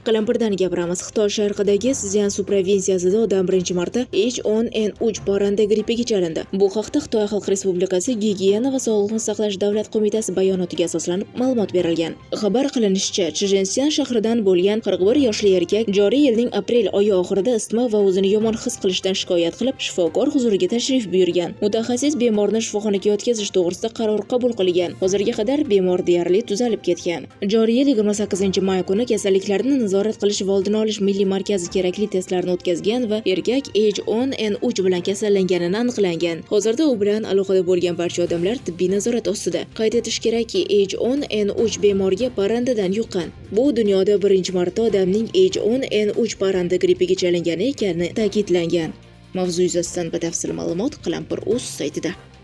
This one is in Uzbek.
Qalampirdan gapiramiz. Xitoy sharqidagi Szyansu provinsiyasida odam birinchi marta H1N3 parranda grippiga chalindi. Bu haqda Xitoy Xalq Respublikasi Gigiyena va Sog'liqni saqlash davlat qo'mitasi bayonotiga asoslanib ma'lumot berilgan. Xabar qilinishicha, Chjensyan shahridan bo'lgan 41 yoshli erkak joriy yilning aprel oyi oxirida isitma va o'zini yomon his qilishdan shikoyat qilib, shifokor huzuriga tashrif buyurgan. Mutaxassis bemorni shifoxonaga yotkazish to'g'risida qaror qabul qilgan. Hozirga qadar bemor deyarli tuzalib ketgan. Joriy yil 28-may kuni kasalliklarni nazorat qilish va oldini olish milliy markazi kerakli testlarni o'tkazgan va erkak H1N3 bilan kasallanganini aniqlangan. Hozirda u bilan aloqada bo'lgan barcha odamlar tibbiy nazorat ostida. Qayd etish kerakki, H1N3 bemorga parrandadan yuqqan. Bu dunyoda birinchi marta odamning H1N3 parranda grippiga chalingani ekani ta'kidlangan. Mavzu yuzasidan batafsil ma'lumot Qalampir.uz saytida.